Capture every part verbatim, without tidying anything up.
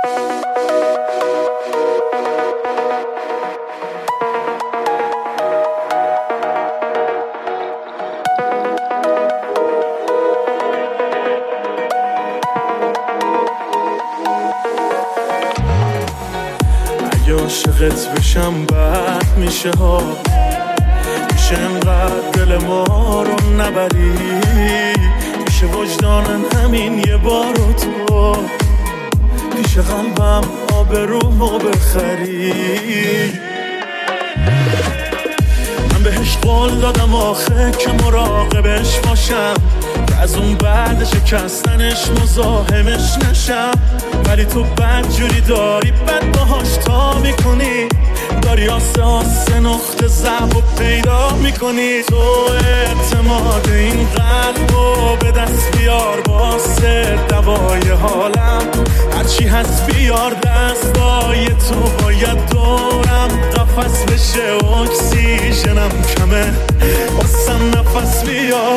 عاشقت بشم بد میشه ها، میشه انقدر دل ما رو نبری، میشه وجدانم همین یه بارو تو پیش قلبم آبرومو بخری. من بهش قول دادم آخه که مراقبش باشم، که از اون بعد شکستنش مزاحمش نشم، ولی تو بد جوری داری بد باهاش تا میکنی، داری آسه آسه نقطه ضعف و پیدا میکنی. تو اعتماد این قلبو به دست بیار واسه دوای حالم، هرچی هست بیار دستای تو، باید دورم قفس بشه اکسیژنم کمه واسم نفس بیار.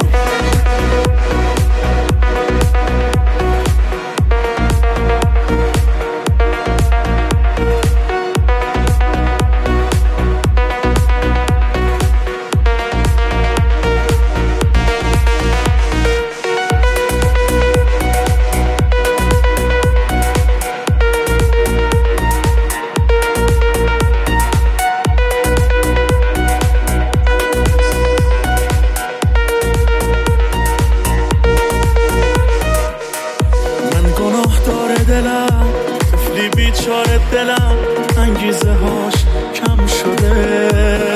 دلم طفلی بیچاره دلم انگیزه هاش کم شده،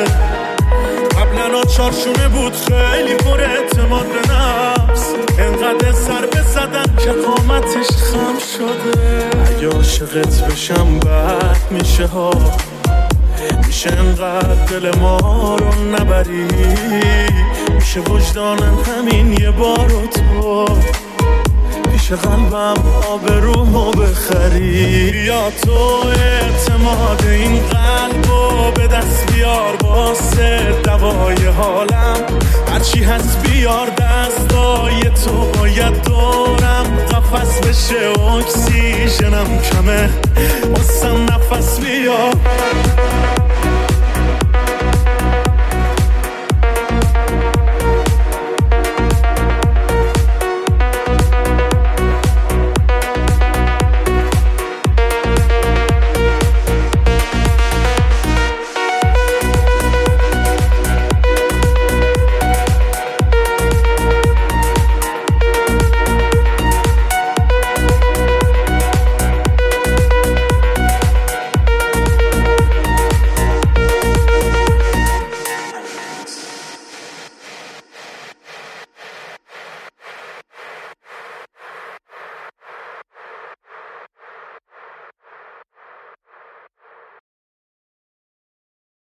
قبلا چارشونه بود خیلی پر اعتماد به نفس، انقدر سر بزدن که قامتش خم شده. اگه عاشقت بشم بد میشه ها، میشه انقدر دل ما رو نبری، میشه وجدانم همین یه بارو تو پیش قلبم آبرومو بخری. یا تو اعتماد این قلبو به دست بیار واسه دوای حالم، هرچی هست بیار دستای تو، باید دورم قفس بشه اکسیژنم کمه واسم نفس بیار.